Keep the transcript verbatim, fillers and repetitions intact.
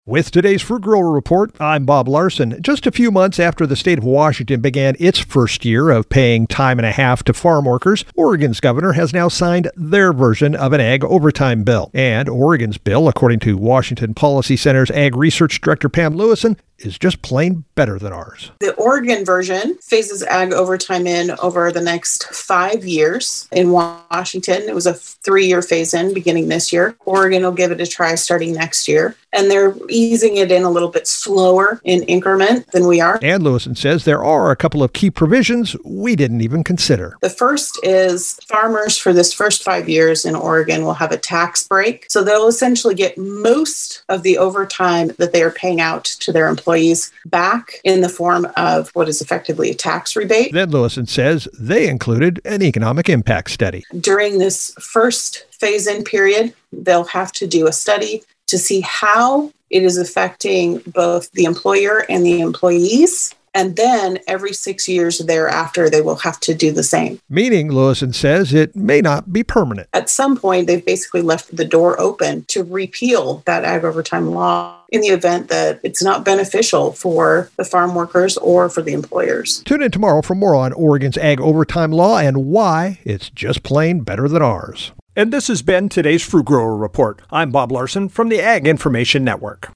With today's Fruit Grower Report, I'm Bob Larson. Just a few months after the state of Washington began its first year of paying time and a half to farm workers, Oregon's governor has now signed their version of an ag overtime bill. And Oregon's bill, according to Washington Policy Center's Ag Research Director Pam Lewison, is just plain better than ours. The Oregon version phases ag overtime in over the next five years. In Washington, it was a three-year phase-in beginning this year. Oregon will give it a try starting next year. And they're easing it in a little bit slower in increment than we are. And Lewison says there are a couple of key provisions we didn't even consider. The first is farmers for this first five years in Oregon will have a tax break. So they'll essentially get most of the overtime that they are paying out to their employees back in the form of what is effectively a tax rebate. Then Lewison says they included an economic impact study. During this first phase-in period, they'll have to do a study to see how it is affecting both the employer and the employees. And then every six years thereafter, they will have to do the same. Meaning, Lewison says, it may not be permanent. At some point, they've basically left the door open to repeal that ag overtime law in the event that it's not beneficial for the farm workers or for the employers. Tune in tomorrow for more on Oregon's ag overtime law and why it's just plain better than ours. And this has been today's Fruit Grower Report. I'm Bob Larson from the Ag Information Network.